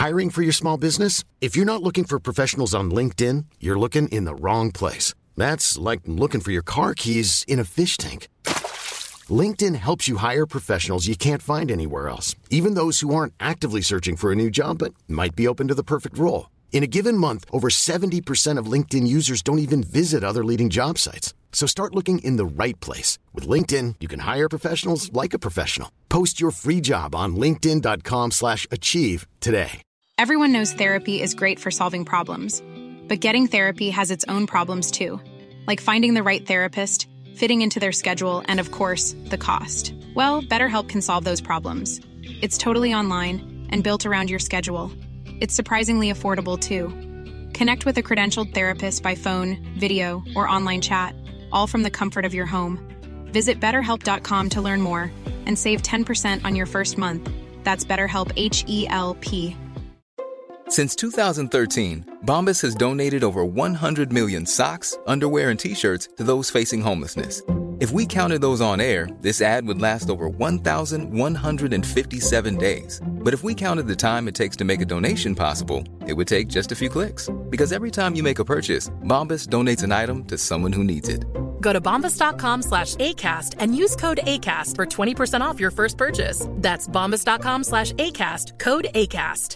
Hiring for your small business? If you're not looking for professionals on LinkedIn, you're looking in the wrong place. That's like looking for your car keys in a fish tank. LinkedIn helps you hire professionals you can't find anywhere else, even those who aren't actively searching for a new job but might be open to the perfect role. In a given month, over 70% of LinkedIn users don't even visit other leading job sites. So start looking in the right place. With LinkedIn, you can hire professionals like a professional. Post your free job on linkedin.com/achieve today. Everyone knows therapy is great for solving problems, but getting therapy has its own problems too, like finding the right therapist, fitting into their schedule, and of course, the cost. Well, BetterHelp can solve those problems. It's totally online and built around your schedule. It's surprisingly affordable too. Connect with a credentialed therapist by phone, video, or online chat, all from the comfort of your home. Visit BetterHelp.com to learn more and save 10% on your first month. That's BetterHelp, H-E-L-P. Since 2013, Bombas has donated over 100 million socks, underwear, and T-shirts to those facing homelessness. If we counted those on air, this ad would last over 1,157 days. But if we counted the time it takes to make a donation possible, it would take just a few clicks. Because every time you make a purchase, Bombas donates an item to someone who needs it. Go to bombas.com/ACAST and use code ACAST for 20% off your first purchase. That's bombas.com/ACAST, code ACAST.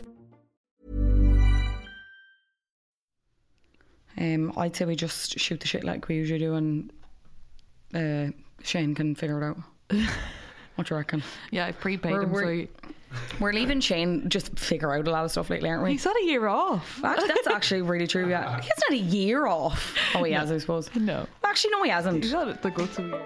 I'd say we just shoot the shit like we usually do, and Shane can figure it out. What do you reckon? Yeah, I've prepaid him. We're leaving Shane just figure out a lot of stuff lately, aren't we? He's had a year off. That's actually really true. Yeah, he hasn't had a year off. Oh, he has, I suppose. No, actually, no, he hasn't. He's had the guts of a year.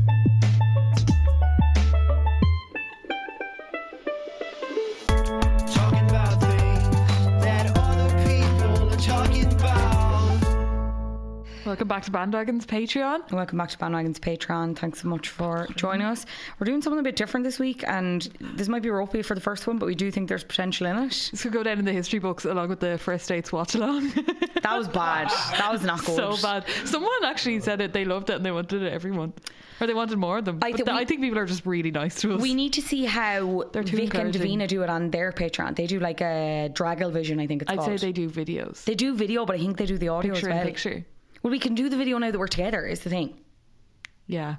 Welcome back to Bandwagon's Patreon. Welcome back to Bandwagon's Patreon. Thanks so much for joining us. We're doing something a bit different this week, and this might be ropey for the first one, but we do think there's potential in it. This could go down in the history books along with the First Dates watch along. That was bad. That was not good. So bad. Someone actually said it. They loved it and they wanted it every month. Or they wanted more of them. I think people are just really nice to us. We need to see how Vic and Davina do it on their Patreon. They do like a Draggle Vision, I think it's called. I'd say they do videos. They do video, but I think they do the audio picture as well. Picture. Well, we can do the video now that we're together, is the thing. Yeah.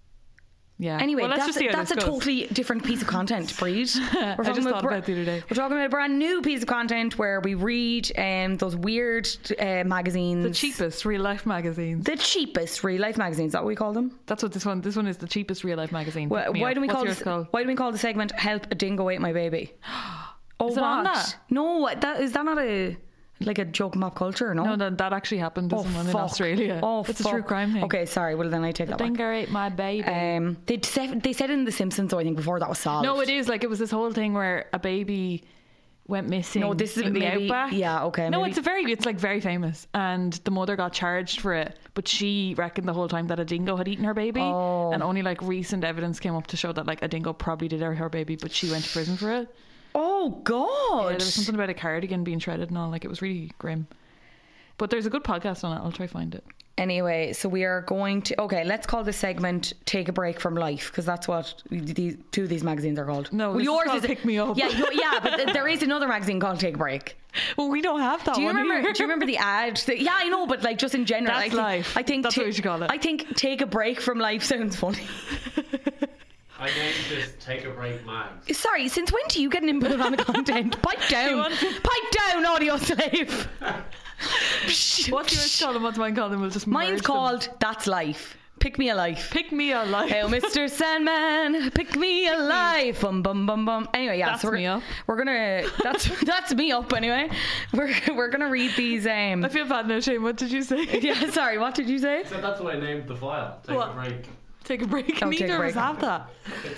Yeah. Anyway, well, that's a totally different piece of content, Breed. I just thought about it the other day. We're talking about a brand new piece of content where we read those weird magazines. The cheapest real life magazines. The cheapest real life magazines. Is that what we call them? That's what this one is. The cheapest real life magazine. Why do we call the segment "Help a Dingo Ate My Baby"? Is it on that? No, is that not a joke in pop culture? No, that actually happened to someone in Australia. It's a true crime thing. Okay, sorry. Well, then I take that back. Dingo ate my baby. They said in The Simpsons, though, I think before that was solved. No, it is it was this whole thing where a baby went missing. No, this is in the outback. Yeah, okay. No, it's very famous, and the mother got charged for it, but she reckoned the whole time that a dingo had eaten her baby, and only recent evidence came up to show that a dingo probably did her baby, but she went to prison for it. Oh God! Yeah, there was something about a cardigan being shredded and all. It was really grim. But there's a good podcast on it. I'll try to find it. Anyway, so we are going to... Okay, let's call this segment Take a Break from Life, because that's what two of these magazines are called. No, well, yours is Pick Me Up. Yeah, but there is another magazine called Take a Break. Well, we don't have that one here. Do you remember the ad? Yeah, I know, but just in general. That's life. I think that's what we should call it. I think Take a Break from Life sounds funny. I named this Take a Break Mags. Sorry, since when do you get an input on the content? Pipe down. Pipe down, audio slave. What's yours called and what's mine called? And we'll just Mine's called That's Life. Pick me a life. Pick me a life. Oh, Mr. Sandman, pick me a life. Bum bum bum bum. Anyway, yeah. That's me up. We're gonna. That's me up. Anyway, we're gonna read these. I feel bad now, Shane. What did you say? Yeah, sorry. What did you say? So that's what I named the file. Take a break. Take a break. Neither of us have that.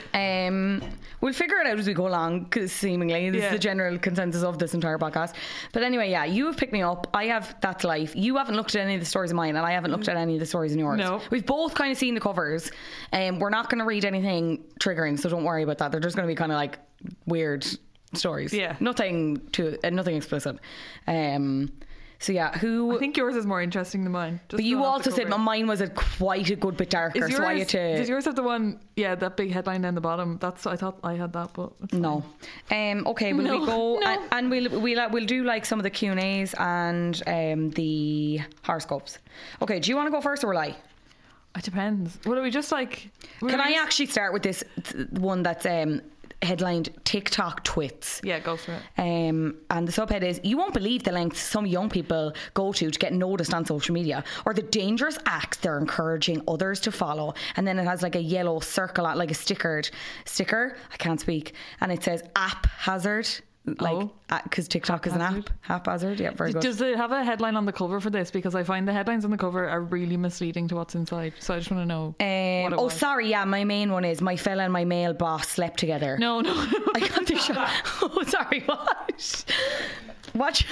We'll figure it out as we go along, because seemingly this is the general consensus of this entire podcast. But anyway, yeah, you have picked me up. I have That's Life. You haven't looked at any of the stories of mine, and I haven't looked at any of the stories in yours. No. We've both kind of seen the covers. We're not going to read anything triggering, so don't worry about that. They're just going to be kind of weird stories. Yeah. Nothing explicit. So yeah, who? I think yours is more interesting than mine. But you also said mine was quite a good bit darker. Yours, so I had to. Does yours have the one? Yeah, that big headline down the bottom. That's I thought I had that, but no. Okay, will we go No. and we'll do like some of the Q&As and the horoscopes. Okay, do you want to go first or will I? It depends. What are we just like? Can I actually start with this one that's headlined TikTok twits? Yeah, go for it. And the subhead is, you won't believe the lengths some young people go to get noticed on social media, or the dangerous acts they're encouraging others to follow. And then it has like a yellow circle, like a sticker. I can't speak. And it says app hazard. Like, because TikTok is an app. Haphazard, yeah, very good. Does it have a headline on the cover for this? Because I find the headlines on the cover are really misleading to what's inside. So I just want to know. What it was. Sorry, yeah, my main one is my fella and my male boss slept together. No. I got the shot. Oh, sorry, what? What?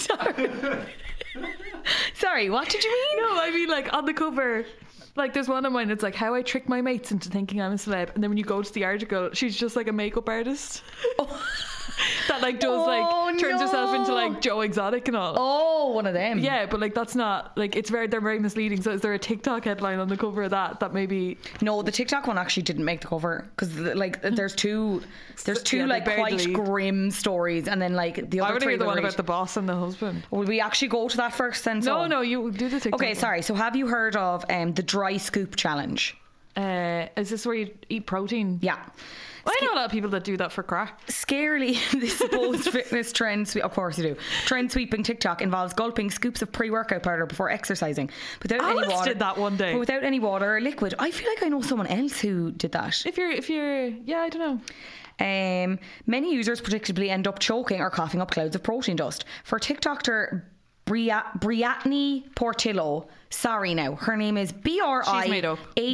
Sorry, what did you mean? No, I mean like on the cover. Like there's one of mine, it's like how I trick my mates into thinking I'm a celeb, and then when you go to the article, she's just like a makeup artist. That like does turns herself into like Joe Exotic and all. Oh, one of them. Yeah, but like that's not like they're very misleading. So is there a TikTok headline on the cover of that maybe? No, the TikTok one actually didn't make the cover because like there's two like quite grim stories, and then like the other. I would three hear the one about the boss and the husband. Will we actually go to that first then? No, you do the TikTok. Okay, one. sorry. So have you heard of the dry scoop challenge? Is this where you eat protein? Yeah. Well, I know a lot of people that do that for crack. Scarily, the supposed fitness trend, of course you do. Trend sweeping TikTok involves gulping scoops of pre-workout powder before exercising without any water. Did that one day, but without any water or liquid. I feel like I know someone else who did that. If you're, yeah, I don't know. Many users predictably end up choking or coughing up clouds of protein dust. For TikToker Briatney Portillo, sorry now, her name is Briatne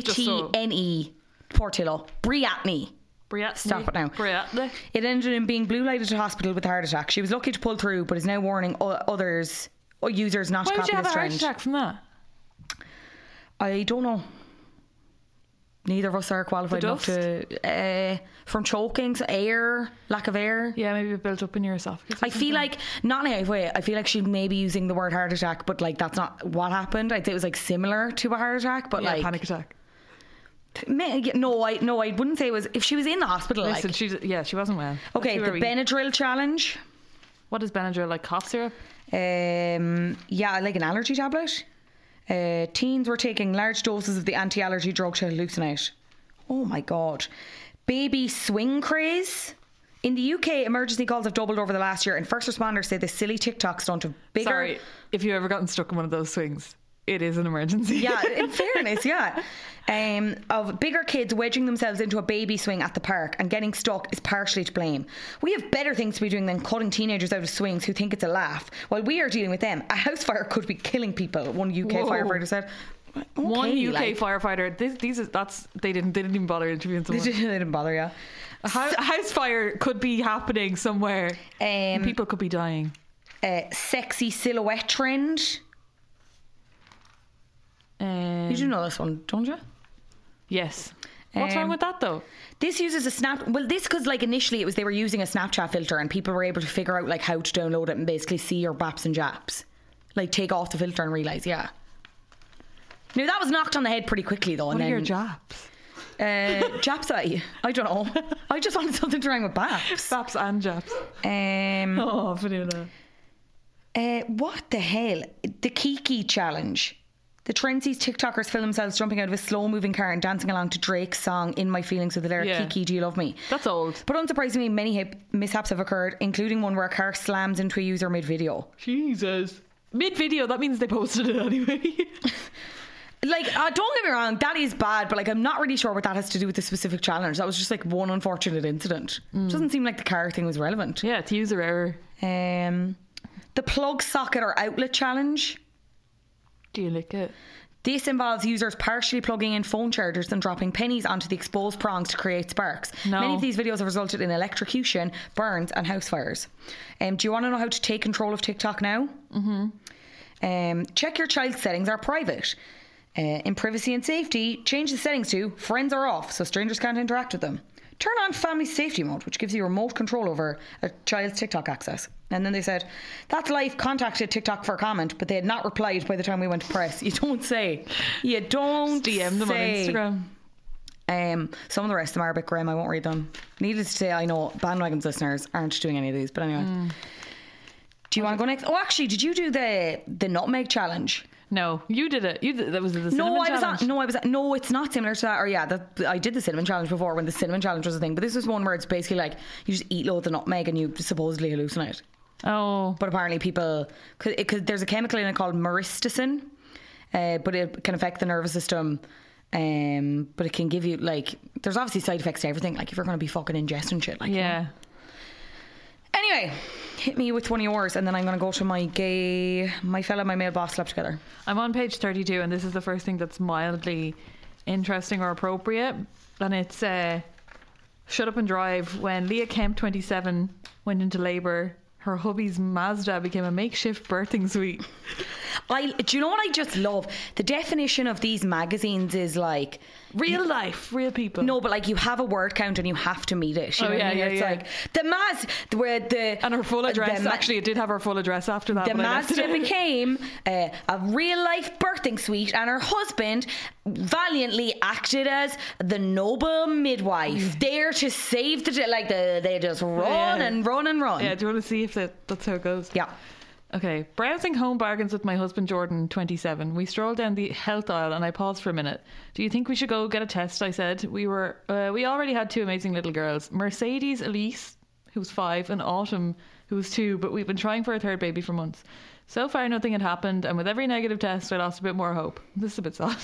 Portillo. Briatne. Stop it now. Briatne. It ended in being blue lighted to hospital with a heart attack. She was lucky to pull through, but is now warning others or users not to copy this trend. Why would you have a heart attack from that? I don't know. Neither of us are qualified enough to from choking, so lack of air. Yeah, maybe it built up in your esophagus. I feel like not in a way. I feel like she may be using the word heart attack, but like that's not what happened. I'd say it was like similar to a heart attack, but like panic attack. No, I wouldn't say it was. If she was in the hospital, listen, she wasn't well. Okay, the Benadryl challenge. What is Benadryl, like cough syrup? Yeah, like an allergy tablet. Teens were taking large doses of the anti-allergy drug to hallucinate. Oh my god. Baby swing craze. In the UK, emergency calls have doubled over the last year, and first responders say the silly TikTok stunt of bigger. Sorry, if you've ever gotten stuck in one of those swings, it is an emergency. Yeah, in fairness, yeah. Of bigger kids wedging themselves into a baby swing at the park and getting stuck is partially to blame. We have better things to be doing than cutting teenagers out of swings who think it's a laugh. While we are dealing with them, a house fire could be killing people, one UK firefighter said. Okay, one UK firefighter. They didn't even bother interviewing someone. They didn't bother, yeah. A house fire could be happening somewhere. People could be dying. Sexy silhouette trend. You do know this one, don't you? Yes. What's wrong with that though? This uses this because like initially it was they were using a Snapchat filter and people were able to figure out like how to download it and basically see your baps and japs, like take off the filter and realise. Yeah. Now that was knocked on the head pretty quickly though. What are your japs? Japs, I don't know. I just wanted something to rhyme with baps. Baps and japs. Vanilla. What the hell? The Kiki challenge. The trend sees TikTokers film themselves jumping out of a slow-moving car and dancing along to Drake's song "In My Feelings" with the lyric "Kiki, do you love me?" That's old. But unsurprisingly, many mishaps have occurred, including one where a car slams into a user mid-video. Jesus. Mid-video, that means they posted it anyway. Like, don't get me wrong, that is bad, but like, I'm not really sure what that has to do with the specific challenge. That was just like one unfortunate incident. Doesn't seem like the car thing was relevant. Yeah, it's user error. The plug socket or outlet challenge. Do you like it? This involves users partially plugging in phone chargers and dropping pennies onto the exposed prongs to create sparks. No. Many of these videos have resulted in electrocution, burns and house fires. Do you want to know how to take control of TikTok now? Check your child's settings are private. In privacy and safety, change the settings to friends are off so strangers can't interact with them. Turn on family safety mode, which gives you remote control over a child's TikTok access. And then they said, That's Life contacted TikTok for a comment, but they had not replied by the time we went to press. You don't say. You don't DM them say. on Instagram. Some of the rest of them are a bit grim. I won't read them. Needless to say, I know Bandwagon's listeners aren't doing any of these. But anyway. Do you want to go next? Oh, actually, did you do the nutmeg challenge? No, you did it. That was the cinnamon challenge. No, it's not similar to that. Or I did the cinnamon challenge before when the cinnamon challenge was a thing. But this was one where it's basically like you just eat loads of nutmeg and you supposedly hallucinate. Oh. But apparently people, because there's a chemical in it called myristicin, but it can affect the nervous system. But it can give you, like, there's obviously side effects to everything. Like if you're going to be fucking ingesting shit. Like, yeah. You know. Anyway, hit me with one of yours and then I'm going to go to my male boss slept together. I'm on page 32 and this is the first thing that's mildly interesting or appropriate. And it's Shut Up and Drive. When Leah Kemp, 27, went into labour, her hubby's Mazda became a makeshift birthing suite. Do you know what I just love? The definition of these magazines is like real life, real people. No, but like you have a word count and you have to meet it. You know what I mean? It's like the and her full address. Actually, it did have her full address after that. The Mazda became a real life birthing suite, and her husband valiantly acted as the noble midwife, there to save the day. Like they just run and run and run. Yeah, do you want to see if that's how it goes? Yeah. Okay, browsing home bargains with my husband Jordan, 27. We strolled down the health aisle and I paused for a minute. Do you think we should go get a test? I said. We already had two amazing little girls. Mercedes Elise, who's 5, and Autumn, who was 2, but we've been trying for a third baby for months. So far nothing had happened, and with every negative test I lost a bit more hope. This is a bit sad.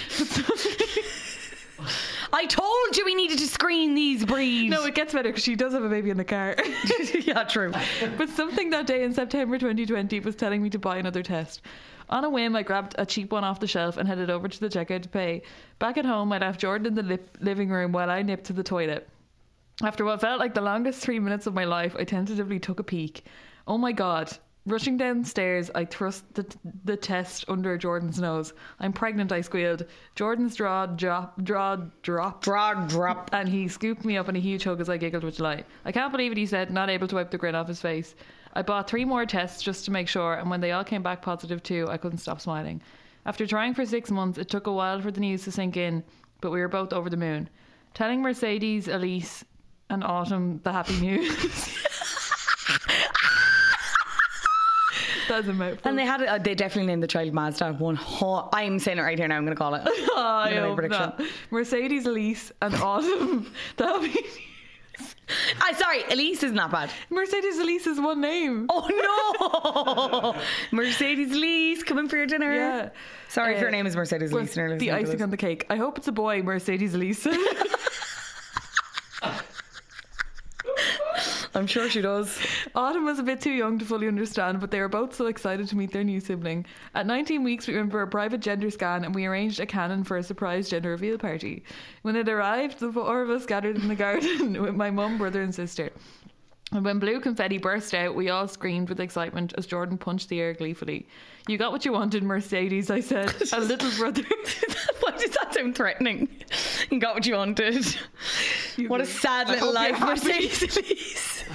I told you we needed to screen these breeds. No, it gets better because she does have a baby in the car. Yeah, true. But something that day in September 2020 was telling me to buy another test. On a whim, I grabbed a cheap one off the shelf and headed over to the checkout to pay. Back at home, I left Jordan in the living room while I nipped to the toilet. After what felt like the longest 3 minutes of my life, I tentatively took a peek. Oh my God. Rushing downstairs, I thrust the test under Jordan's nose. I'm pregnant, I squealed. Jordan's jaw dropped. And he scooped me up in a huge hug as I giggled with delight. I can't believe it, he said, not able to wipe the grin off his face. I bought 3 more tests just to make sure, and when they all came back positive too, I couldn't stop smiling. After trying for 6 months, it took a while for the news to sink in, but we were both over the moon. Telling Mercedes, Elise, and Autumn the happy news. That's a mouthful. And they definitely named the child Mazda. I'm saying it right here now. I'm going to call it. I hope not. Mercedes, Elise, and Autumn the happy news. Sorry, Elise is not bad. Mercedes Elise is one name. Oh no. Mercedes Elise, come in for your dinner. Yeah. Sorry if your name is Mercedes Elise. The icing on the cake. I hope it's a boy, Mercedes Elise. I'm sure she does. Autumn was a bit too young to fully understand, but they were both so excited to meet their new sibling. At 19 weeks, we went for a private gender scan and we arranged a canon for a surprise gender reveal party. When it arrived, the 4 of us gathered in the garden with my mum, brother and sister. And when blue confetti burst out, we all screamed with excitement as Jordan punched the air gleefully. You got what you wanted, Mercedes, I said. A little brother. Why does that sound threatening? You got what you wanted. What a sad little life, Mercedes Elise.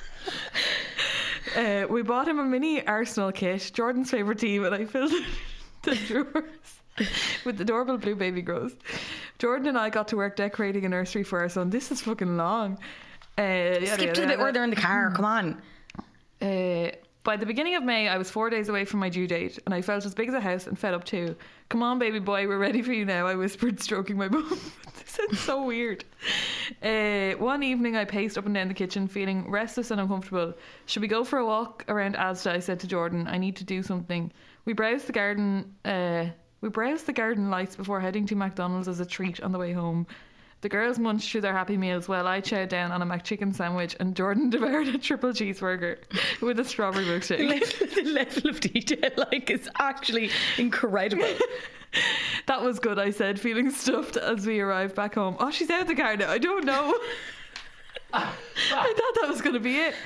We bought him a mini Arsenal kit, Jordan's favourite team, and I filled the drawers with adorable blue baby grows. Jordan and I got to work decorating a nursery for our son. This is fucking long. Skip to the bit where they're in the car. Come on. By the beginning of May, I was 4 days away from my due date, and I felt as big as a house and fed up too. Come on, baby boy, we're ready for you now, I whispered, stroking my bum. This sounds so weird. One evening, I paced up and down the kitchen, feeling restless and uncomfortable. Should we go for a walk around Asda? I said to Jordan. I need to do something. We browsed the garden lights before heading to McDonald's as a treat on the way home. The girls munched through their happy meals while I chowed down on a McChicken sandwich and Jordan devoured a triple cheeseburger with a strawberry milkshake. The level of detail, is actually incredible. That was good, I said, feeling stuffed as we arrived back home. Oh, she's out of the car now. I don't know. I thought that was going to be it.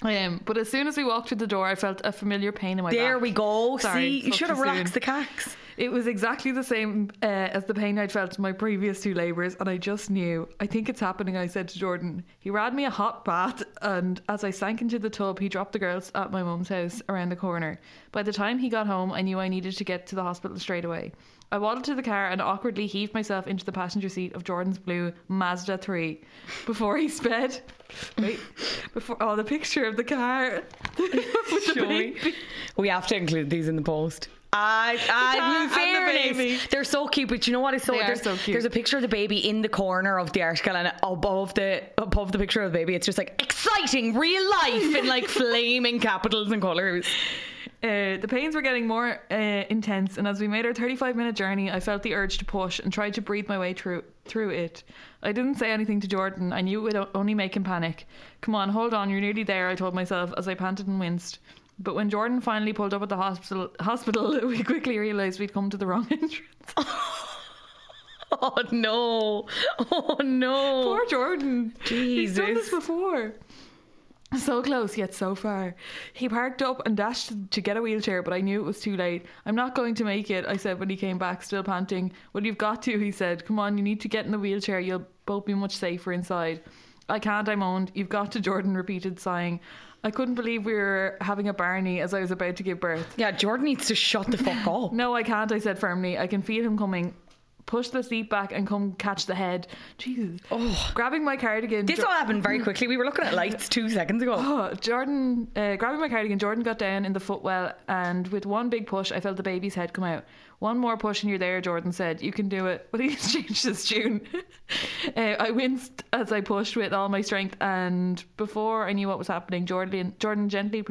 But as soon as we walked through the door, I felt a familiar pain in my back. There we go. Sorry, see, you should have relaxed the cacks. It was exactly the same as the pain I'd felt in my previous 2 labours, and I just knew. I think it's happening, I said to Jordan. He ran me a hot bath, and as I sank into the tub, he dropped the girls at my mum's house around the corner. By the time he got home, I knew I needed to get to the hospital straight away. I waddled to the car and awkwardly heaved myself into the passenger seat of Jordan's blue Mazda 3 before he sped. The picture of the car with the baby. We have to include these in the post. In fairness, they're so cute, but you know what is so? So cute. There's a picture of the baby in the corner of the article, and above the picture of the baby, it's just like exciting real life in like flaming capitals and colours. The pains were getting more intense, and as we made our 35-minute journey, I felt the urge to push and tried to breathe my way through it. I didn't say anything to Jordan. I knew it would only make him panic. Come on, hold on, you're nearly there, I told myself as I panted and winced. But when Jordan finally pulled up at the hospital, we quickly realised we'd come to the wrong entrance. Oh no. Poor Jordan. Jesus. He's done this before. So close yet so far. He parked up and dashed to get a wheelchair, but I knew it was too late. I'm not going to make it, I said when he came back, still panting. Well, you've got to, he said. Come on, you need to get in the wheelchair. You'll both be much safer inside. I can't, I moaned. You've got to, Jordan repeated, sighing. I couldn't believe we were having a Barney as I was about to give birth. Yeah, Jordan needs to shut the fuck up. No, I can't, I said firmly. I can feel him coming. Push the seat back and come catch the head. Jesus. Oh. Grabbing my cardigan. This all happened very quickly. We were looking at lights 2 seconds ago. Jordan, grabbing my cardigan, Jordan got down in the footwell, and with one big push, I felt the baby's head come out. One more push and you're there, Jordan said. You can do it. Well, he's changed his tune. I winced as I pushed with all my strength, and before I knew what was happening, Jordan was gently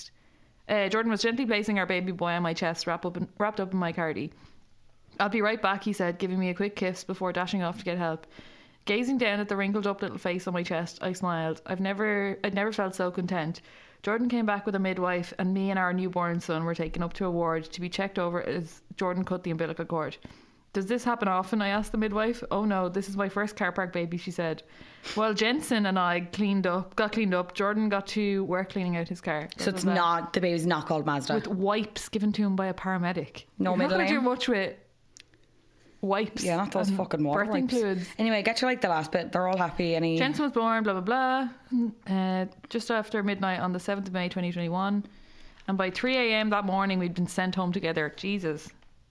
placing our baby boy on my chest, wrapped up in my cardi. I'll be right back, he said, giving me a quick kiss before dashing off to get help. Gazing down at the wrinkled up little face on my chest, I smiled. I'd never felt so content. Jordan came back with a midwife, and me and our newborn son were taken up to a ward to be checked over as Jordan cut the umbilical cord. Does this happen often? I asked the midwife. Oh no, this is my first car park baby, she said. While Jensen and I got cleaned up, Jordan got to work cleaning out his car. So it's not, the baby's not called Mazda. With wipes given to him by a paramedic. No middle name? Not do much with wipes. Yeah, not those fucking water birthing wipes. fluids. Anyway, get you like the last bit. They're all happy. Jensen was born, blah blah blah, just after midnight on the 7th of May 2021, and by 3 a.m. that morning we'd been sent home together. Jesus.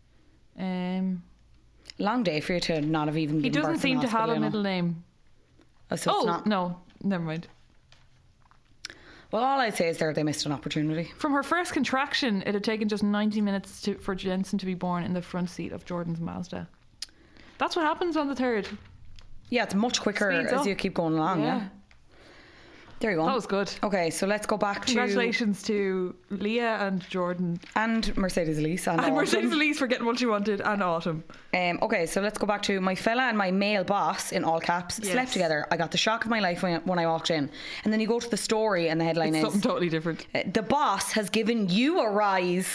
Long day for you to not have even given birth. He doesn't seem to have a middle name. No, never mind. Well, all I'd say is they missed an opportunity. From her first contraction, it had taken just 90 minutes for Jensen to be born in the front seat of Jordan's Mazda. That's what happens on the 3rd. Yeah, it's much quicker as you keep going along. Yeah. There you go. That was good. Okay, so let's go back Congratulations to Leah and Jordan. And Mercedes Elise. And Mercedes Elise for getting what she wanted, and Autumn. Okay, so let's go back to my fella and my male boss, in all caps, slept together. I got the shock of my life when I walked in. And then you go to the story and the headline is... something totally different. The boss has given you a rise.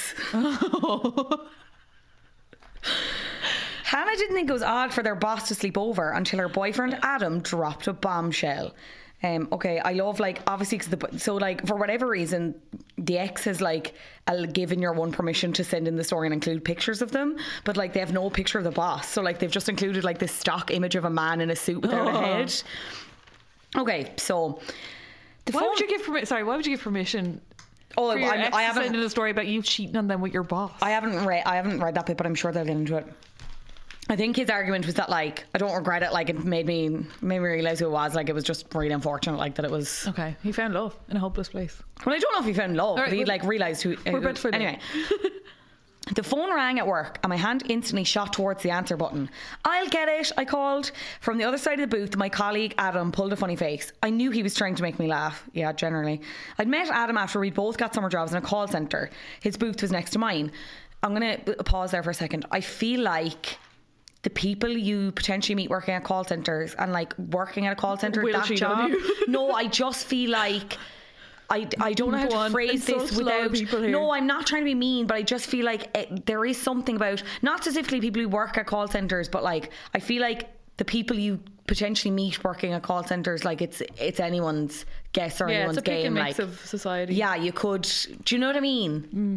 Hannah didn't think it was odd for their boss to sleep over until her boyfriend Adam dropped a bombshell. Okay, I love, like, obviously, for whatever reason, the ex has, like, given your one permission to send in the story and include pictures of them, but, like, they have no picture of the boss, so, like, they've just included, like, this stock image of a man in a suit without a head. Okay, so why would you give permission? Oh, I haven't sent in a story about you cheating on them with your boss. I haven't read that bit, but I'm sure they'll get into it. I think his argument was that, like, I don't regret it, like, it made me realise who it was, like, it was just really unfortunate, like, that it was... Okay, he found love in a hopeless place. Well, I don't know if he found love, but he, like, realised who... Anyway. The phone rang at work and my hand instantly shot towards the answer button. I'll get it, I called. From the other side of the booth, my colleague Adam pulled a funny face. I knew he was trying to make me laugh. Yeah, generally. I'd met Adam after we'd both got summer jobs in a call centre. His booth was next to mine. I'm going to pause there for a second. I feel like the people you potentially meet working at call centres and, like, working at a call centre, that job... No, I just feel like... I don't know how to phrase this without... No, I'm not trying to be mean, but I just feel like there is something about, not specifically people who work at call centres, but, like, I feel like the people you potentially meet working at call centres, like, it's anyone's guess or anyone's game. Yeah, it's a pick and mix of society. Yeah, you could... Do you know what I mean?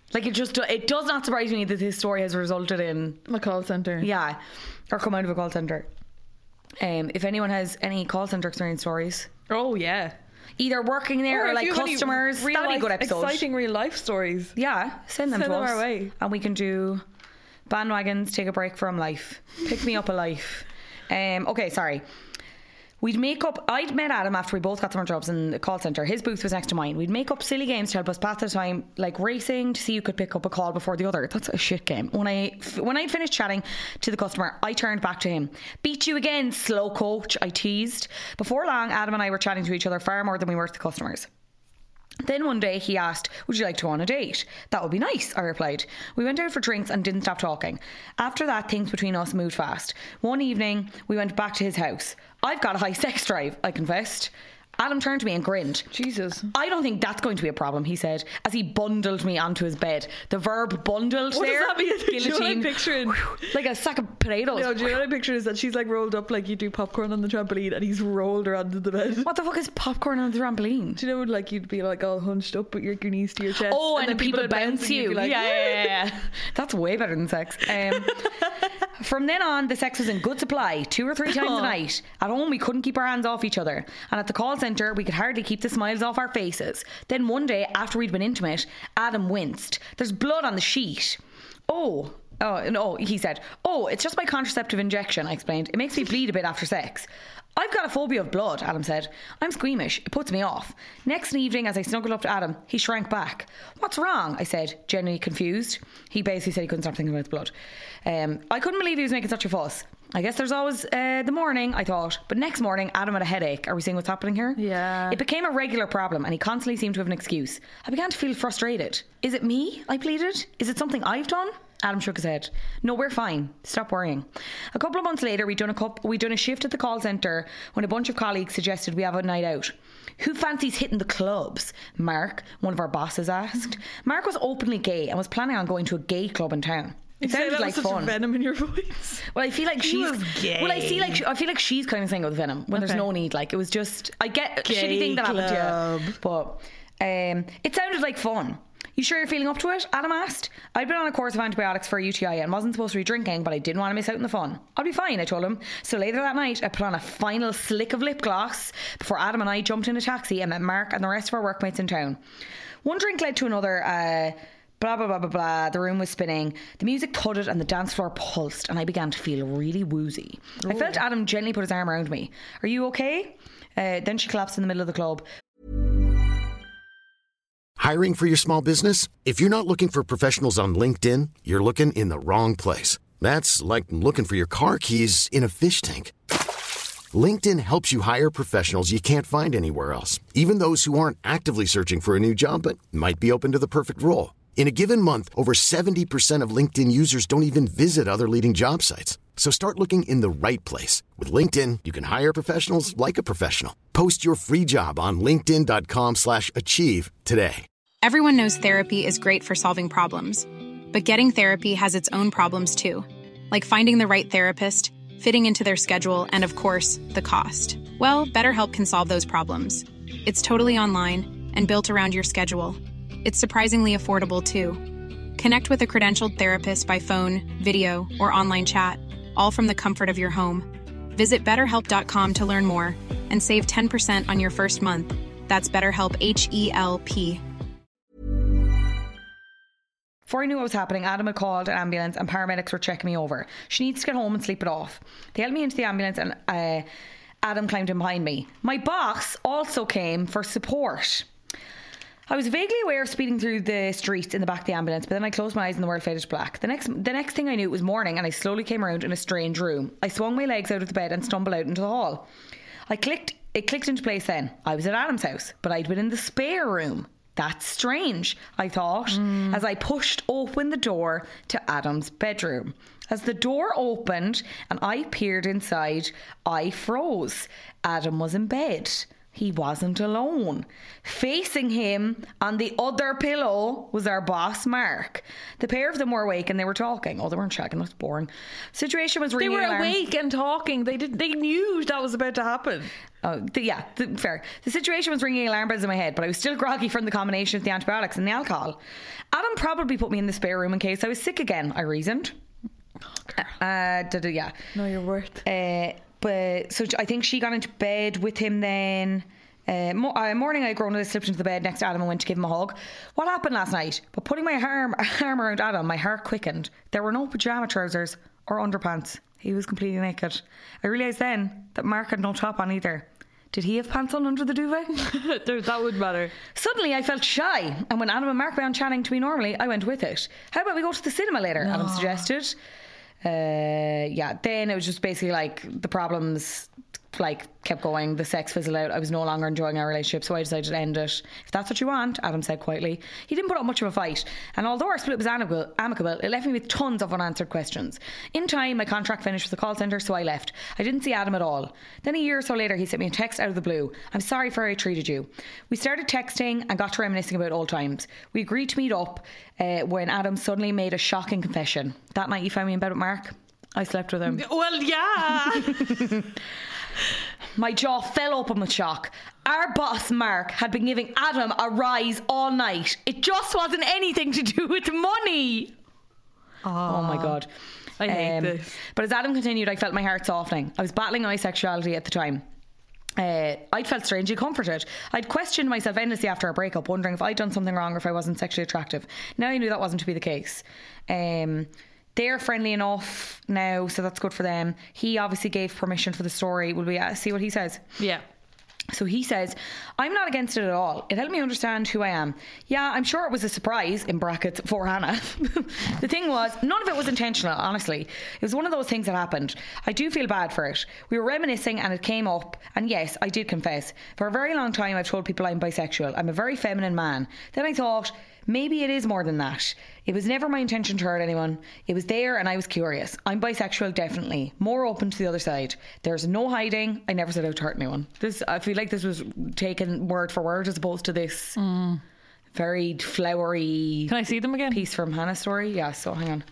Like, it does not surprise me that this story has resulted in a call centre. Yeah, or come out of a call centre. If anyone has any call centre experience stories, either working there or like customers, that'd be a good episode. Exciting real life stories. Yeah, send them to us our way, and we can do bandwagons. Take a break from life. Pick me up a life. Okay, sorry. We'd make up. I'd met Adam after we both got summer jobs in the call centre. His booth was next to mine. We'd make up silly games to help us pass the time, like racing to see who could pick up a call before the other. That's a shit game. When I'd finished chatting to the customer, I turned back to him. Beat you again, slow coach, I teased. Before long, Adam and I were chatting to each other far more than we were to the customers. Then one day he asked, would you like to go on a date? That would be nice, I replied. We went out for drinks and didn't stop talking. After that, things between us moved fast. One evening, we went back to his house. I've got a high sex drive, I confessed. Adam turned to me and grinned. Jesus. I don't think that's going to be a problem, he said, as he bundled me onto his bed. The verb bundled what there. What does that mean? Do you know what I'm picturing? Like a sack of potatoes. No, do you know what I'm picturing is that she's like rolled up like you do popcorn on the trampoline and he's rolled her onto the bed. What the fuck is popcorn on the trampoline? Do you know like you'd be like all hunched up with your knees to your chest? Oh, and then people bounce you. Like, yeah. That's way better than sex. From then on, the sex was in good supply, 2 or 3 times a night. At home, we couldn't keep our hands off each other. And at the call centre, we could hardly keep the smiles off our faces. Then one day, after we'd been intimate, Adam winced. There's blood on the sheet. Oh, no, he said. Oh, it's just my contraceptive injection, I explained. It makes me bleed a bit after sex. I've got a phobia of blood, Adam said. I'm squeamish. It puts me off. Next evening, as I snuggled up to Adam, he shrank back. What's wrong? I said, genuinely confused. He basically said he couldn't stop thinking about the blood. I couldn't believe he was making such a fuss. I guess there's always the morning, I thought. But next morning, Adam had a headache. Are we seeing what's happening here? Yeah. It became a regular problem and he constantly seemed to have an excuse. I began to feel frustrated. Is it me? I pleaded. Is it something I've done? Adam shook his head. No, we're fine. Stop worrying. A couple of months later, we'd done a shift at the call centre when a bunch of colleagues suggested we have a night out. Who fancies hitting the clubs? Mark, one of our bosses, asked. Mark was openly gay and was planning on going to a gay club in town. It sounded like fun. Venom in your voice. Well, I feel like she's gay. Well, I feel like she's kind of saying it with venom when there's no need. Like it was just I get a shitty thing that happened to you, but it sounded like fun. You sure you're feeling up to it? Adam asked. I'd been on a course of antibiotics for a UTI and wasn't supposed to be drinking, but I didn't want to miss out on the fun. I'll be fine, I told him. So later that night, I put on a final slick of lip gloss before Adam and I jumped in a taxi and met Mark and the rest of our workmates in town. One drink led to another. Blah, blah, blah, blah, blah. The room was spinning. The music thudded and the dance floor pulsed and I began to feel really woozy. I felt Adam gently put his arm around me. Are you okay? Then she collapsed in the middle of the club. Hiring for your small business? If you're not looking for professionals on LinkedIn, you're looking in the wrong place. That's like looking for your car keys in a fish tank. LinkedIn helps you hire professionals you can't find anywhere else, even those who aren't actively searching for a new job but might be open to the perfect role. In a given month, over 70% of LinkedIn users don't even visit other leading job sites. So start looking in the right place. With LinkedIn, you can hire professionals like a professional. Post your free job on linkedin.com/achieve today. Everyone knows therapy is great for solving problems, but getting therapy has its own problems too, like finding the right therapist, fitting into their schedule, and of course, the cost. Well, BetterHelp can solve those problems. It's totally online and built around your schedule. It's surprisingly affordable too. Connect with a credentialed therapist by phone, video, or online chat, all from the comfort of your home. Visit BetterHelp.com to learn more and save 10% on your first month. That's BetterHelp, H-E-L-P. Before I knew what was happening, Adam had called an ambulance and paramedics were checking me over. She needs to get home and sleep it off. They held me into the ambulance and Adam climbed in behind me. My boss also came for support. I was vaguely aware of speeding through the streets in the back of the ambulance, but then I closed my eyes and the world faded to black. The next thing I knew, it was morning and I slowly came around in a strange room. I swung my legs out of the bed and stumbled out into the hall. It clicked into place then. I was at Adam's house, but I'd been in the spare room. That's strange, I thought, as I pushed open the door to Adam's bedroom. As the door opened and I peered inside, I froze. Adam was in bed. he wasn't alone. Facing him on the other pillow was our boss, Mark. The pair of them were awake and they were talking. Oh, they weren't shagging. That's boring. Situation was ringing. They were alarm. awake and talking. They knew that was about to happen. Oh, fair. The situation was ringing alarm bells in my head, but I was still groggy from the combination of the antibiotics and the alcohol. Adam probably put me in the spare room in case I was sick again, I reasoned. Yeah. No, you're worth. But so I think she got into bed with him then. Morning I groaned and I slipped into the bed next to Adam and went to give him a hug. What happened last night? But putting my arm around Adam, my heart quickened. There were no pyjama trousers or underpants. He was completely naked. I realised then that Mark had no top on either. Did he have pants on under the duvet? That would matter. Suddenly I felt shy, and when Adam and Mark went on chatting to me normally, I went with it. How about we go to the cinema later? No. Adam suggested. Then it was just basically like the problems kept going, the sex fizzled out. I was no longer enjoying our relationship, so I decided to end it. If that's what you want, Adam said quietly. He didn't put up much of a fight, and although our split was amicable, it left me with tons of unanswered questions. In time, my contract finished with the call centre, so I left. I didn't see Adam at all. Then a year or so later, he sent me a text out of the blue. I'm sorry for how I treated you. We started texting and got to reminiscing about old times. We agreed to meet up when Adam suddenly made a shocking confession. That night you found me in bed with Mark, I slept with him. Well, yeah. My jaw fell open with shock. Our boss, Mark, had been giving Adam a rise all night. It just wasn't anything to do with money. Oh my God. I hate this. But as Adam continued, I felt my heart softening. I was battling my sexuality at the time. I'd felt strangely comforted. I'd questioned myself endlessly after our breakup, wondering if I'd done something wrong or if I wasn't sexually attractive. Now I knew that wasn't to be the case. They're friendly enough now, so that's good for them. He obviously gave permission for the story. Will we see what he says? Yeah. So he says, I'm not against it at all. It helped me understand who I am. Yeah, I'm sure it was a surprise, in brackets, for Hannah. The thing was, none of it was intentional, honestly. It was one of those things that happened. I do feel bad for it. We were reminiscing and it came up, and yes, I did confess. For a very long time, I've told people I'm bisexual. I'm a very feminine man. Then I thought, maybe it is more than that. It was never my intention to hurt anyone. It was there and I was curious. I'm bisexual, definitely. More open to the other side. There's no hiding. I never set out to hurt anyone. I feel like this was taken word for word as opposed to this very flowery... Can I see them again? ...piece from Hannah's story. Yeah, so hang on.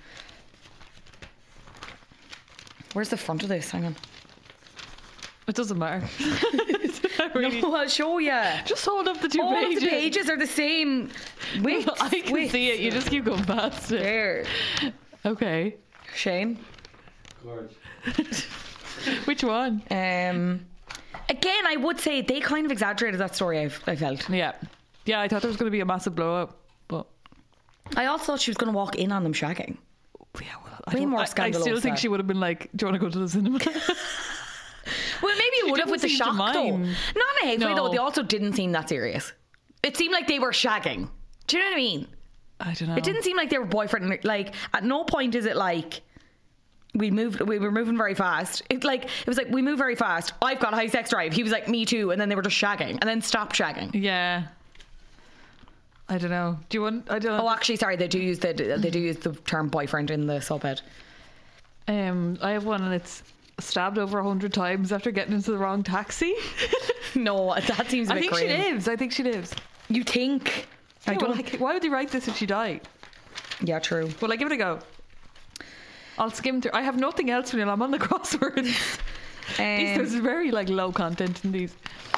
Where's the front of this? Hang on. It doesn't matter. Really. No, I'll show you. Just hold up the two pages. All pages. of the pages are the same width. I can see it. You just keep going past it. There. Okay. Shane? Gorge. Which one? Again, I would say they kind of exaggerated that story, I felt. Yeah, I thought there was going to be a massive blow up, but I also thought she was going to walk in on them shagging. Yeah, well, way more scandalous. I still think she would have been like, do you want to go to the cinema? Well, maybe it would have with the shock though. Not in a hateful way though. They also didn't seem that serious. It seemed like they were shagging. Do you know what I mean? I don't know. It didn't seem like they were boyfriend. Like at no point is it like we were moving very fast. It was like we move very fast. I've got high sex drive. He was like me too, and then they were just shagging and then stopped shagging. Yeah. I don't know. Do you want? I don't know. Oh, actually, sorry. They do use the term boyfriend in the subhead. I have one, and it's stabbed over 100 times after getting into the wrong taxi. No, that seems a bit crazy. I think she lives. You think? Yeah, I don't. Why would they write this if she died? Yeah, true. Well, I give it a go. I'll skim through. I have nothing else for you. I'm on the crosswords. There's very low content in these.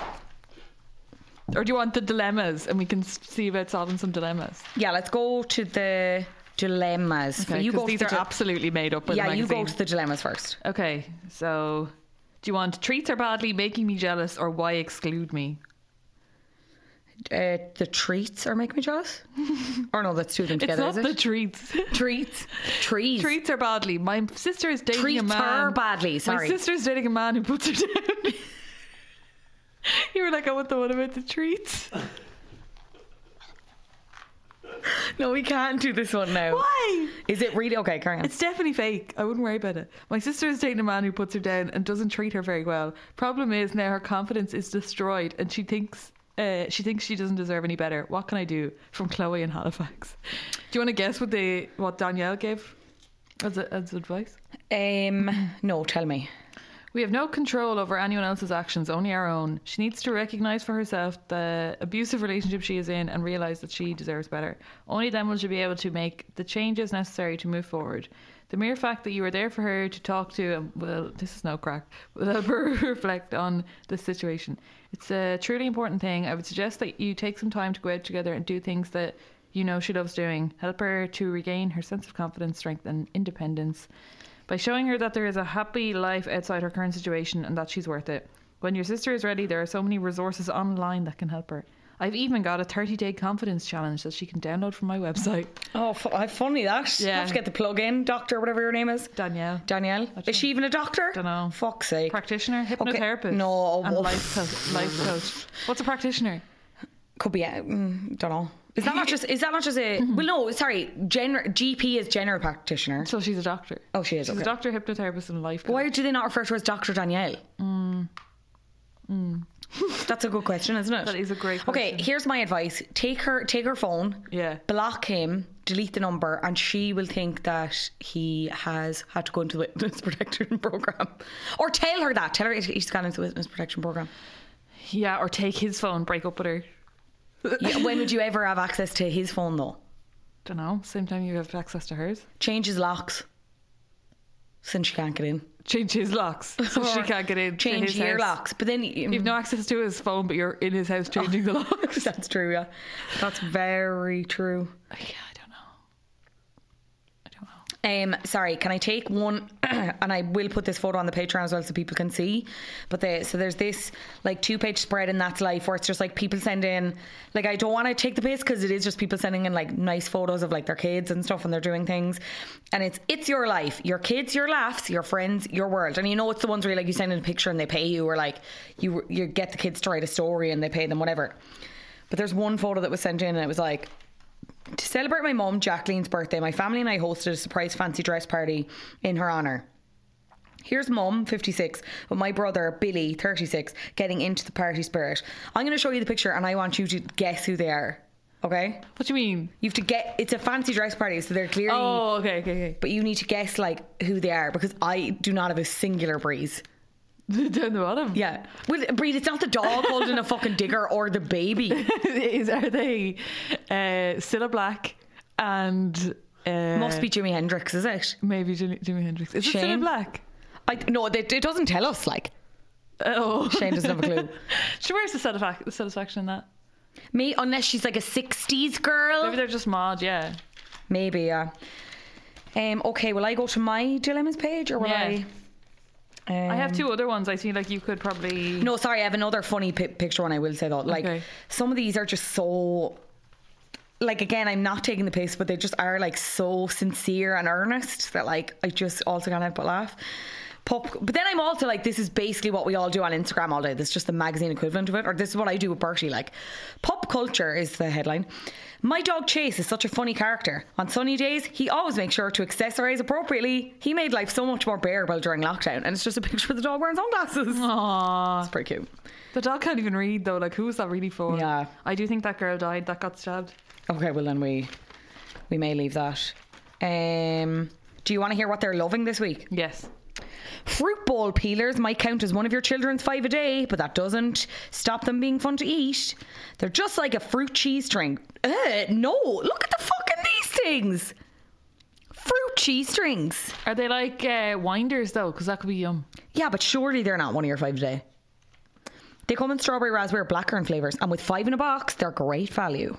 Or do you want the dilemmas, and we can see about solving some dilemmas? Yeah, let's go to the dilemmas. Okay, you go. These are absolutely made up. Yeah, you go to the dilemmas first. Okay, so do you want treats are badly making me jealous, or why exclude me? The treats are making me jealous. Or no, that's two of them together. It's not the treats. Treats. Treats are badly. My sister is dating a man. Treats are badly. Sorry. My sister's dating a man who puts her down. You were like, I want the one about the treats. No, we can't do this one now. Why? Is it really? Okay, carry on. It's definitely fake. I wouldn't worry about it. My sister is dating a man who puts her down and doesn't treat her very well. Problem is now her confidence is destroyed and she thinks she doesn't deserve any better. What can I do? From Chloe in Halifax. Do you want to guess what Danielle gave as advice? No, tell me. We have no control over anyone else's actions, only our own. She needs to recognise for herself the abusive relationship she is in and realise that she deserves better. Only then will she be able to make the changes necessary to move forward. The mere fact that you are there for her to talk to, well, this is no crack, will help her reflect on the situation. It's a truly important thing. I would suggest that you take some time to go out together and do things that you know she loves doing. Help her to regain her sense of confidence, strength and independence by showing her that there is a happy life outside her current situation and that she's worth it. When your sister is ready, there are so many resources online that can help her. I've even got a 30-day confidence challenge that she can download from my website. Oh, funny that. Yeah. You have to get the plug-in doctor, whatever your name is. Danielle. Is she even a doctor? Don't know. Fuck's sake. Practitioner, hypnotherapist. Okay. No. And life coach. What's a practitioner? Could be. Don't know. Is that not just a? Well, no. Sorry. GP is general practitioner. So she's a doctor. Oh, she is. She's okay. a doctor, hypnotherapist, and life coach. Why do they not refer to her as Dr. Danielle? That's a good question, isn't it? That is a great question. Okay, here's my advice. Take her phone. Yeah. Block him. Delete the number, and she will think that he has had to go into the witness protection program. Or tell her that. Tell her he's gone into the witness protection program. Yeah, or take his phone, break up with her. Yeah, when would you ever have access to his phone though? Don't know. Same time you have access to hers. Change his locks since she can't get in. Change his locks so she can't get in. Change his your house. locks, but then You've no access to his phone, but you're in his house changing the locks. That's true. Yeah, that's very true. Yeah, I don't know. Sorry, can I take one? And I will put this photo on the Patreon as well so people can see. But so there's this like 2-page spread in That's Life where it's just like people send in, like, I don't want to take the piss because it is just people sending in like nice photos of like their kids and stuff and they're doing things. And it's your life, your kids, your laughs, your friends, your world. And you know, it's the ones where like you send in a picture and they pay you, or like you get the kids to write a story and they pay them whatever. But there's one photo that was sent in and it was like, to celebrate my mum Jacqueline's birthday, my family and I hosted a surprise fancy dress party in her honour. Here's mum, 56, with my brother Billy, 36, getting into the party spirit. I'm going to show you the picture and I want you to guess who they are. Okay? What do you mean? You have to get, it's a fancy dress party, so they're clearly... Oh, okay. But you need to guess like who they are because I do not have a singular breeze. Down the bottom. Yeah. Well, Breed, it's not the dog holding a fucking digger or the baby. Are they Cilla Black and... Must be Jimi Hendrix, is it? Maybe Jimi Hendrix. Is it Cilla Black? No, it doesn't tell us, like. Oh. Shane doesn't have a clue. Where's the satisfaction in that? Me, unless she's like a 60s girl. Maybe they're just mod, yeah. Maybe, yeah. Okay, will I go to my dilemmas page or will I... I have two other ones. I feel like you could probably... No, sorry, I have another funny picture one I will say though. Like, some of these are just so... Like, again, I'm not taking the piss, but they just are like so sincere and earnest that like I just also can't help but laugh. But then I'm also like, this is basically what we all do on Instagram all day. This is just the magazine equivalent of it. Or this is what I do with Bertie. Like, pop culture is the headline. My dog Chase is such a funny character. On sunny days, he always makes sure to accessorise appropriately. He made life so much more bearable during lockdown. And it's just a picture of the dog wearing sunglasses. Aww. It's pretty cute. The dog can't even read though. Like, who is that really for? Yeah. I do think that girl died that got stabbed. Okay, well then we may leave that. Do you want to hear what they're loving this week? Yes. Fruit bowl peelers might count as one of your children's 5 a day, but that doesn't stop them being fun to eat. They're just like a fruit cheese string. No, look at the fucking these things. Fruit cheese strings. Are they like winders though? Because that could be yum. Yeah, but surely they're not one of your 5 a day. They come in strawberry, raspberry, blackcurrant flavours, and with 5 in a box, they're great value.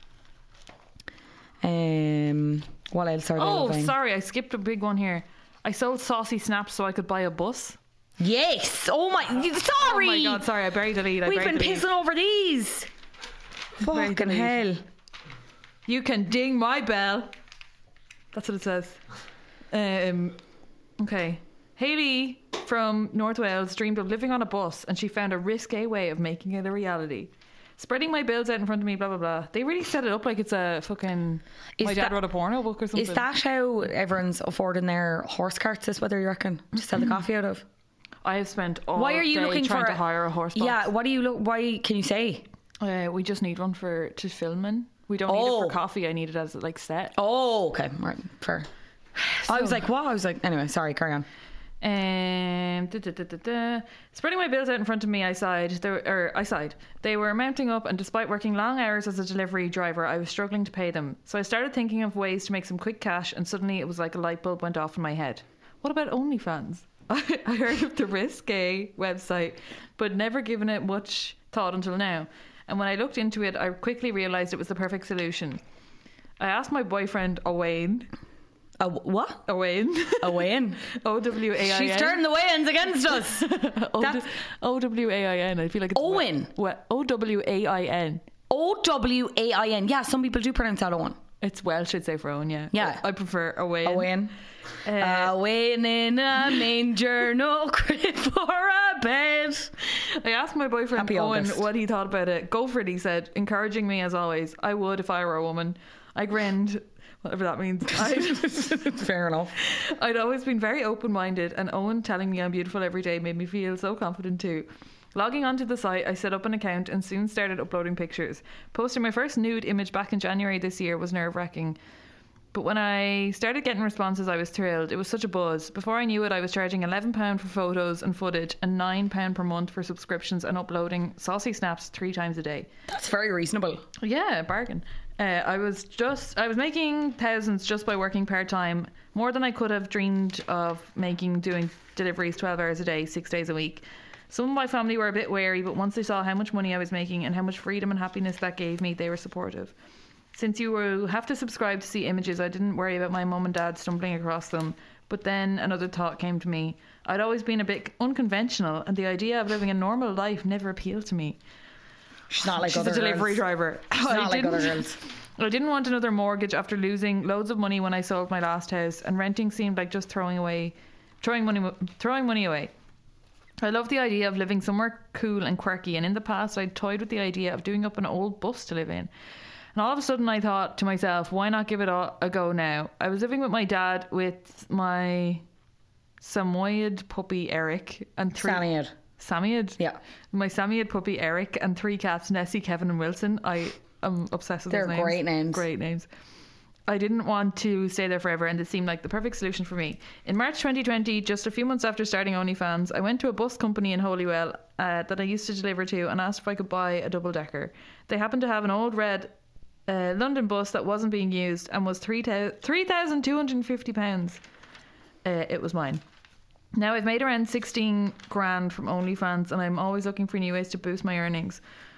What else are they loving? Sorry, I skipped a big one here. I sold saucy snaps so I could buy a bus. Yes. Oh my. Sorry. Oh my god. Sorry, I buried the lead. We've been pissing over these. Fucking hell. You can ding my bell. That's what it says. Okay. Hayley from North Wales dreamed of living on a bus, and she found a risque way of making it a reality. Spreading my bills out in front of me, blah blah blah. They really set it up like it's a fucking my dad wrote a porno book or something. Is that how everyone's affording their horse carts this weather, you reckon, to sell the coffee out of? I have spent all why are you day looking trying for to hire a horse box. Yeah, what do you look? Why can you say? We just need one to film in. We don't need it for coffee. I need it as like set. Oh, okay, right, fair. So, I was like, what? I was like, anyway, sorry, carry on. Spreading my bills out in front of me, I sighed. They were mounting up, and despite working long hours as a delivery driver, I was struggling to pay them. So I started thinking of ways to make some quick cash, and suddenly it was like a light bulb went off in my head. What about OnlyFans? I heard of the Risque website, but never given it much thought until now. And when I looked into it, I quickly realised it was the perfect solution. I asked my boyfriend, Owain. What? Owain. Owain. O-W-A-I-N. She's turning the Wayans against us. O-W-A-I-N. I feel like it's Owen. What? O-W-A-I-N. O-W-A-I-N. Yeah, some people do pronounce that Owen. It's Welsh, I'd say, for Owen, yeah. Yeah. I prefer Owain. Owain. Owain in a manger, no crib for a bed. I asked my boyfriend Happy Owen August. what he thought about it. Go for it, he said, encouraging me as always. I would if I were a woman. I grinned, whatever that means. Fair enough. I'd always been very open-minded, and Owen telling me I'm beautiful every day made me feel so confident too. Logging onto the site, I set up an account and soon started uploading pictures. Posting my first nude image back in January this year was nerve-wracking. But when I started getting responses, I was thrilled. It was such a buzz. Before I knew it, I was charging £11 for photos and footage and £9 per month for subscriptions and uploading saucy snaps 3 times a day. That's very reasonable. Yeah, bargain. I was making thousands just by working part-time, more than I could have dreamed of making doing deliveries 12 hours a day, 6 days a week. Some of my family were a bit wary, but once they saw how much money I was making and how much freedom and happiness that gave me, they were supportive. Since you will have to subscribe to see images, I didn't worry about my mum and dad stumbling across them. But then another thought came to me. I'd always been a bit unconventional, and the idea of living a normal life never appealed to me. She's not like She's other a delivery girls. driver. She's not like other girls. I didn't want another mortgage after losing loads of money when I sold my last house, and renting seemed like just throwing money away. I love the idea of living somewhere cool and quirky, and in the past I'd toyed with the idea of doing up an old bus to live in. And all of a sudden I thought to myself, why not give it a go now? I was living with my dad with my Samoyed puppy Eric and Samoyed? Yeah. My Samoyed puppy Eric and 3 cats, Nessie, Kevin and Wilson. I am obsessed with those names. They're great names. Great names. I didn't want to stay there forever, and it seemed like the perfect solution for me. In March 2020, just a few months after starting OnlyFans, I went to a bus company in Holywell that I used to deliver to and asked if I could buy a double-decker. They happened to have an old red London bus that wasn't being used and was £3,250. It was mine. Now I've made around 16 grand from OnlyFans, and I'm always looking for new ways to boost my earnings.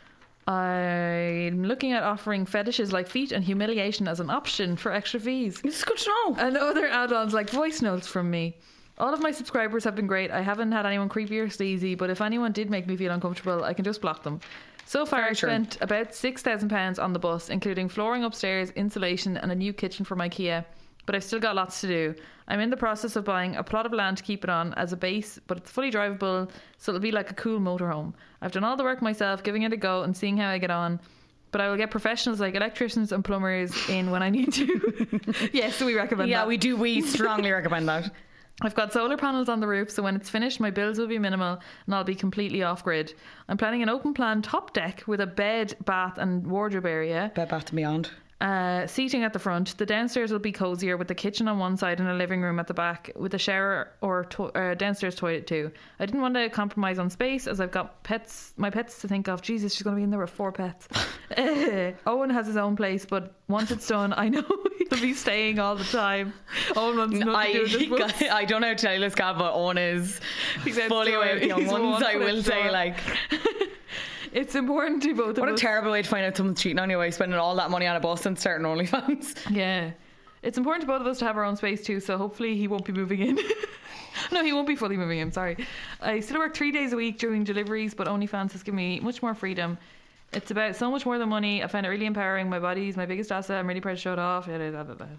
I'm looking at offering fetishes like feet and humiliation as an option for extra fees. It's good to know. And other add-ons like voice notes from me. All of my subscribers have been great. I haven't had anyone creepy or sleazy, but if anyone did make me feel uncomfortable, I can just block them. So far, I've spent about £6,000 on the bus, including flooring upstairs, insulation, and a new kitchen from IKEA. But I've still got lots to do. I'm in the process of buying a plot of land to keep it on as a base, but it's fully drivable, so it'll be like a cool motorhome. I've done all the work myself, giving it a go and seeing how I get on. But I will get professionals like electricians and plumbers in when I need to. Yes, we recommend that. Yeah, we do. We strongly recommend that. I've got solar panels on the roof, so when it's finished, my bills will be minimal and I'll be completely off-grid. I'm planning an open-plan top deck with a bed, bath and wardrobe area. Bed, bath and beyond. Seating at the front. The downstairs will be cozier with the kitchen on one side and a living room at the back with a shower or downstairs toilet too. I didn't want to compromise on space as I've got my pets to think of. Jesus, she's going to be in there with 4 pets. Owen has his own place, but once it's done, I know he'll be staying all the time. Owen wants nothing to do with this. I don't know how to tell you this, Gav, but Owen is fully away with young ones, I will say. Like, it's important to both of us. What a terrible way to find out someone's cheating on you by spending all that money on a bus and starting OnlyFans. Yeah. It's important to both of us to have our own space too, so hopefully he won't be moving in. No, he won't be fully moving in, sorry. I still work 3 days a week doing deliveries, but OnlyFans has given me much more freedom. It's about so much more than money. I find it really empowering. My body's my biggest asset. I'm really proud to show it off. Well,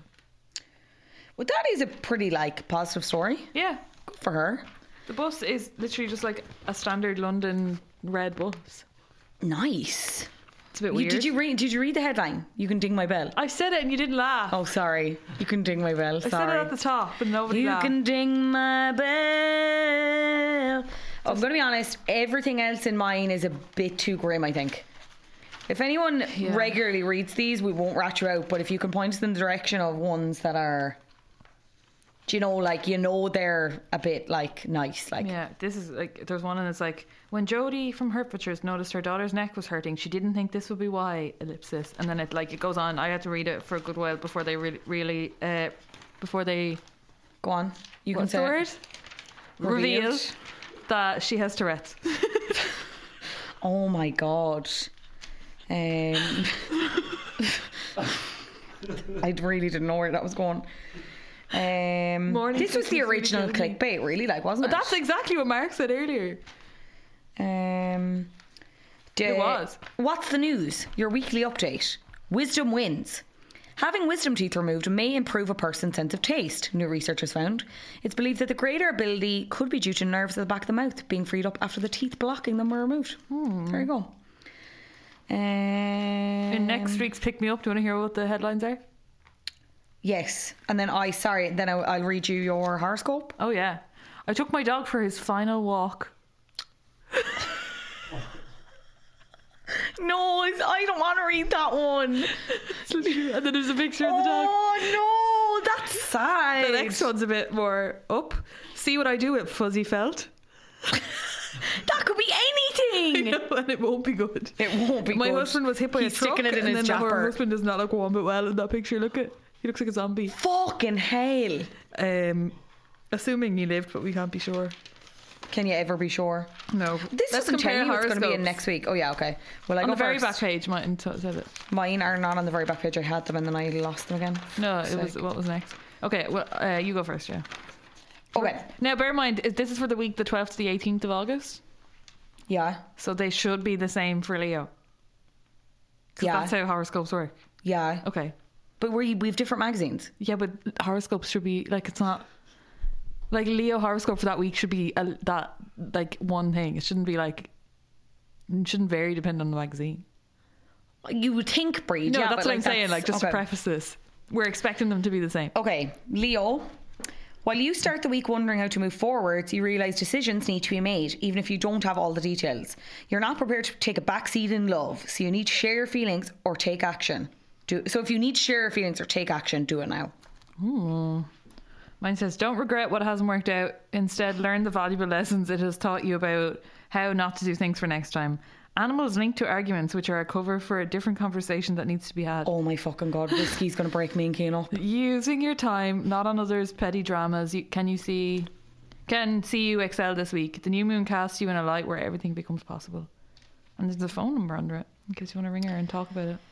that is a pretty, like, positive story. Yeah. Good for her. The bus is literally just like a standard London red bus. Nice. It's a bit weird. Did you read the headline? You can ding my bell. I said it and you didn't laugh. Oh, sorry. You can ding my bell. Sorry. I said it at the top and nobody laughed. You can ding my bell. Oh, I'm going to be honest. Everything else in mine is a bit too grim, I think. If anyone regularly reads these, we won't rat you out. But if you can point us in the direction of ones that are Do you know, like, you know, they're a bit like nice, like. Yeah, this is like, there's one and it's like, when Jodie from Hertfordshire noticed her daughter's neck was hurting, she didn't think this would be why, ellipsis. And then it goes on. I had to read it for a good while before they really before they Go on, you can what's say the it. word? Reveal that she has Tourette's. Oh my god. I really didn't know where that was going. This was the original clickbait, really, like, wasn't it? That's exactly what Mark said earlier. It was. What's the news? Your weekly update. Wisdom wins. Having wisdom teeth removed may improve a person's sense of taste, new research has found. It's believed that the greater ability could be due to nerves at the back of the mouth being freed up after the teeth blocking them were removed. There you go. In next week's Pick Me Up, do you want to hear what the headlines are? Yes. And then I'll read you your horoscope. Oh yeah. I took my dog for his final walk. No, I don't want to read that one. And then there's a picture of the dog. Oh no, that's sad. The next one's a bit more up. See what I do with fuzzy felt. That could be anything. And it won't be good. It won't be My good. husband was hit by He's a truck, sticking it in and his then japper. her husband does not look one bit well in that picture. Look at, he looks like a zombie. Fucking hell. Assuming he lived, but we can't be sure. Can you ever be sure? No. This doesn't tell you what's going to be in next week. Oh yeah, okay. Well, I on go the very first. back page, mine said it. Mine are not on the very back page. I had them and then I lost them again. No, it was what was next. Okay, well, you go first, yeah. Okay. Now, bear in mind, this is for the week the 12th to the 18th of August. Yeah. So they should be the same for Leo. Because that's how horoscopes work. Yeah. Okay. But we have different magazines. Yeah, but horoscopes should be like, it's not like Leo horoscope for that week should be that like one thing. It shouldn't be like, it shouldn't vary depending on the magazine. You would think, Breed. No, yeah, that's but what I'm saying. Like, just to okay. preface this, we're expecting them to be the same. Okay, Leo. While you start the week wondering how to move forwards, you realise decisions need to be made, even if you don't have all the details. You're not prepared to take a backseat in love, so you need to share your feelings or take action. So if you need to share your feelings or take action, do it now. Mine says, don't regret what hasn't worked out. Instead, learn the valuable lessons it has taught you about how not to do things for next time. Animals linked to arguments, which are a cover for a different conversation that needs to be had. Oh my fucking god, whiskey's going to break me and Cian up. Using your time, not on others' petty dramas. Can see you excel this week. The new moon casts you in a light where everything becomes possible. And there's a phone number under it, in case you want to ring her and talk about it.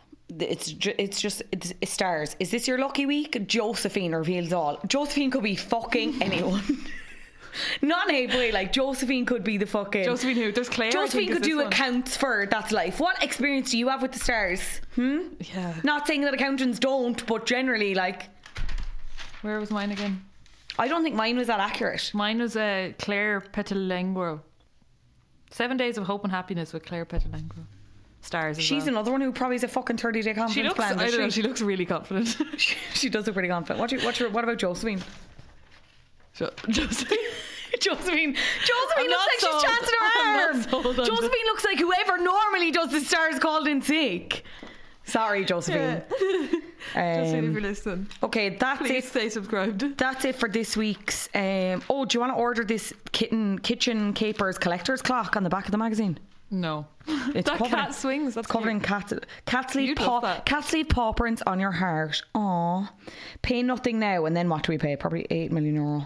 It's stars. Is this your lucky week? Josephine reveals all. Josephine could be fucking anyone. Not in a way, like Josephine could be the fucking Josephine who? There's Claire. Josephine could do accounts for That's Life. What experience do you have with the stars? Yeah. Not saying that accountants don't, but generally, like. Where was mine again? I don't think mine was that accurate. Mine was Claire Petalengro. 7 Days of Hope and Happiness with Claire Petalengro. Stars as She's well. another one who probably has a fucking 30-day confidence plan. I don't know, she looks really confident. She does look pretty confident. What about Josephine? Josephine looks like she's chancing her arm. Josephine looks like whoever normally does the stars called in sick. Sorry, Josephine. Josephine, if you're listening. Okay, that's Please it. Stay subscribed. That's it for this week's. Do you want to order this Kitchen Capers collector's clock on the back of the magazine? No. It's that cat swings. That's covered in cats leave paw prints on your heart. Aww. Pay nothing now, and then what do we pay? Probably €8 million.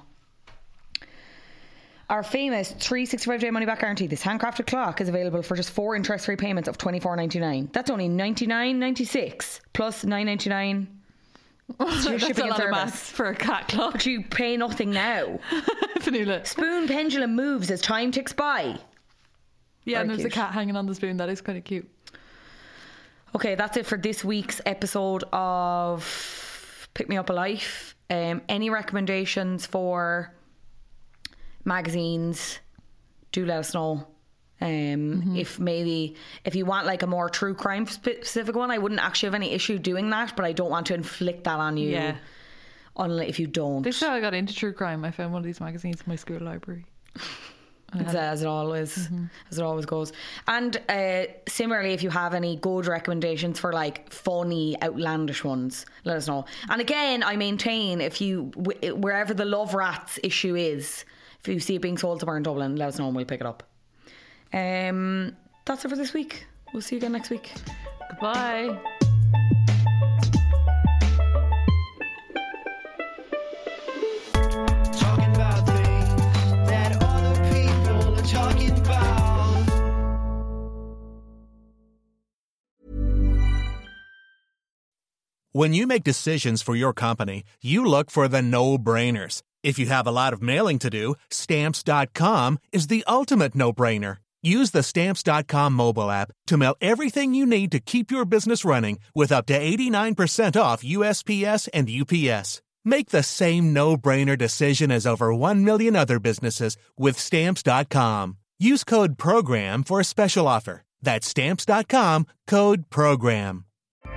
Our famous 365-day money-back guarantee. This handcrafted clock is available for just 4 interest-free payments of $24.99. That's only $99.96 plus $9.99. That's shipping a lot and of maths for a cat clock. But you pay nothing now. Vanilla. Spoon pendulum moves as time ticks by. Yeah, Very and there's cute. a cat hanging on the spoon. That is kind of cute. Okay, that's it for this week's episode of Pick Me Up a Life. Any recommendations for magazines, do let us know. If you want like a more true crime specific one, I wouldn't actually have any issue doing that, but I don't want to inflict that on you. Yeah. If you don't. This is how I got into true crime. I found one of these magazines in my school library. As it always goes. And similarly, if you have any good recommendations for like funny, outlandish ones, let us know. And again, I maintain, if you wherever the Love Rats issue is, if you see it being sold somewhere in Dublin, let us know and we'll pick it up. That's it for this week. We'll see you again next week. Goodbye. When you make decisions for your company, you look for the no-brainers. If you have a lot of mailing to do, Stamps.com is the ultimate no-brainer. Use the Stamps.com mobile app to mail everything you need to keep your business running with up to 89% off USPS and UPS. Make the same no-brainer decision as over 1 million other businesses with Stamps.com. Use code PROGRAM for a special offer. That's Stamps.com, code PROGRAM.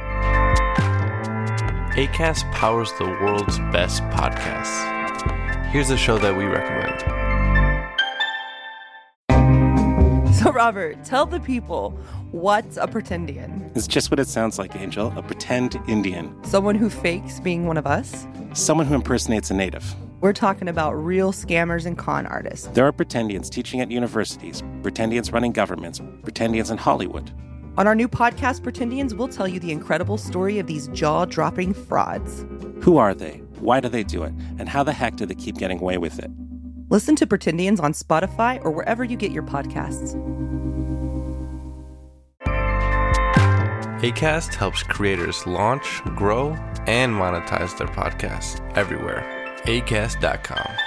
Acast powers the world's best podcasts. Here's a show that we recommend. So, Robert, tell the people, what's a pretendian? It's just what it sounds like, Angel. A pretend Indian. Someone who fakes being one of us? Someone who impersonates a native. We're talking about real scammers and con artists. There are pretendians teaching at universities, pretendians running governments, pretendians in Hollywood. On our new podcast, Pretendians, we'll tell you the incredible story of these jaw-dropping frauds. Who are they? Why do they do it? And how the heck do they keep getting away with it? Listen to Pretendians on Spotify or wherever you get your podcasts. Acast helps creators launch, grow, and monetize their podcasts everywhere. Acast.com.